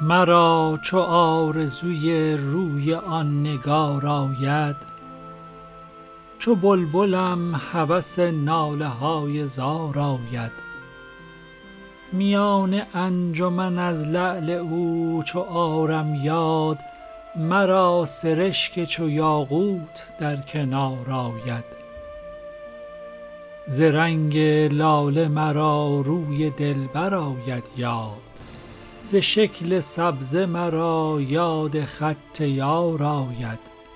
مرا چو آرزوی روی آن نگار آید، چو بلبلم هوس ناله های زار آید. میان انجمن از لعل او چو آرم یاد، مرا سرشک چو یاقوت در کنار آید. ز رنگ لاله مرا روی دلبر آید یاد، ز شکل سبزه مرا یاد خط یار آید.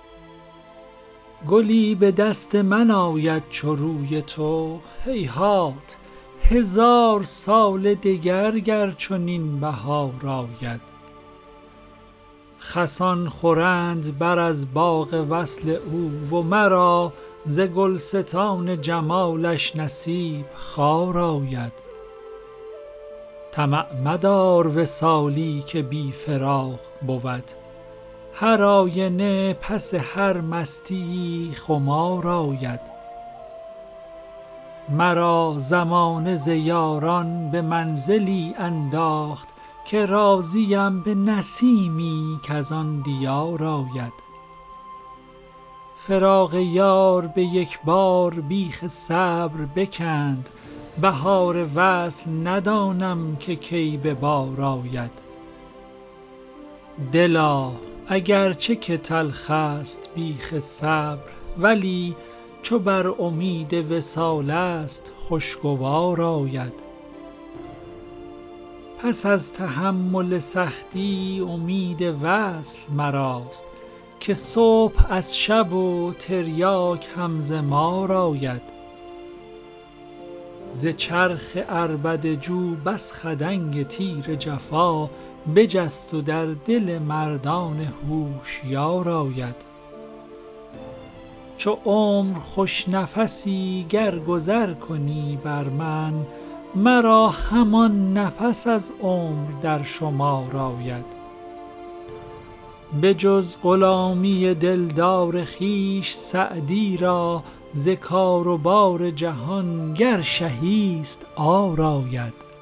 گلی به دست من آید چو روی تو، هیهات 1000 سال دگر گر چنین بهار آید. خسان خورند بر از باغ وصل او و مرا ز گلستان جمالش نصیب خار آید. طمع مدار وصالی که بی فراق بود، هر آینه پس هر مستیی خمار آید. مرا زمانه ز یاران به منزلی انداخت، که راضیم به نسیمی کز آن دیار آید. فراق یار به یکبار بیخ صبر بکند، بهار وصل ندانم که کی به بار آید. دلا اگر چه که تلخ است بیخ صبر، ولی چو بر امید وصال است خوشگوار آید. پس از تحمل سختی امید وصل مراست، که صبح از شب و تریاک هم ز مار آید. ز چرخ عربده جو بس خدنگ تیر جفا، بجست و در دل مردان هوشیار آید. چو عمر خوش نفسی گر گذر کنی بر من، مرا همان نفس از عمر در شمار آید. به جز غلامی دلدار خویش سعدی را، ز کار و بار جهان گر شهی است عار آید.